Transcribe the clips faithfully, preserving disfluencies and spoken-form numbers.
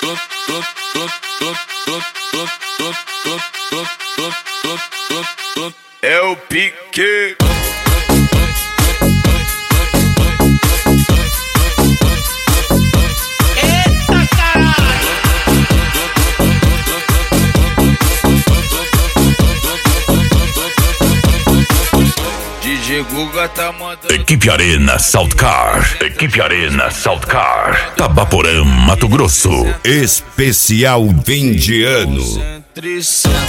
É o pique. Eita caralho! D J Guga tá mandando. Equipe Arena Saltcar. Equipe Arena Saltcar. Tabaporã, Mato Grosso. Especial fim de ano. Sempre senta,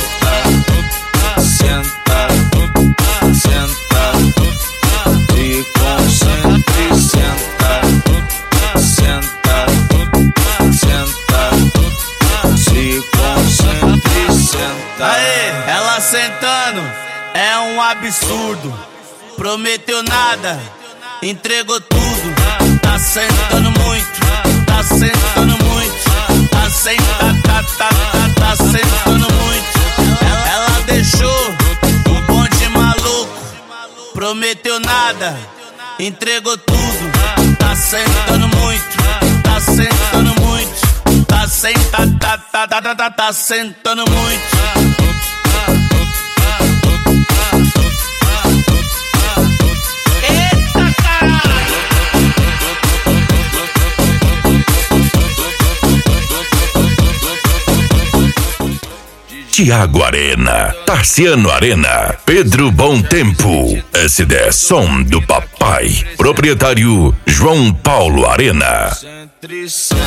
senta, senta. E concentre, senta, senta, senta. Se concentre, senta. Aê, ela sentando é um absurdo. Prometeu nada, entregou tudo. Tá sentando muito, tá sentando muito. Tá sentando, tá, tá, tá, tá sentando muito. Ela, ela deixou o bonde maluco. Prometeu nada, entregou tudo. Tá sentando muito, tá sentando muito. Tá sentando, tá, tá, tá, tá, tá, tá sentando muito. Tiago Arena, Tarciano Arena, Pedro Bom Tempo, S D Som do Papai, proprietário João Paulo Arena. Sempre senta,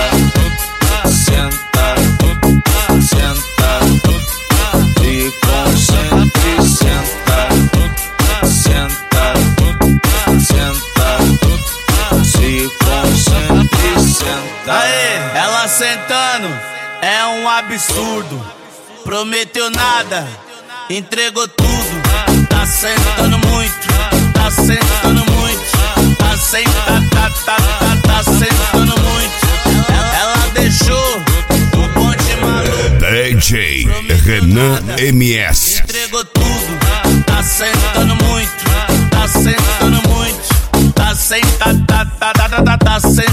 senta, senta. E concentre, senta, senta, senta. Se concentre, senta. Aê, ela sentando é um absurdo. Prometeu nada, entregou tudo. Tá sentando muito, tá sentando muito. Tá sentando, tá, tá, tá, tá sentando muito. Ela, ela deixou o bonde maluco. D J Renan M S. Entregou tudo, tá sentando muito, tá sentando muito. Tá sentando, tá, tá, tá, tá, tá, tá sentando.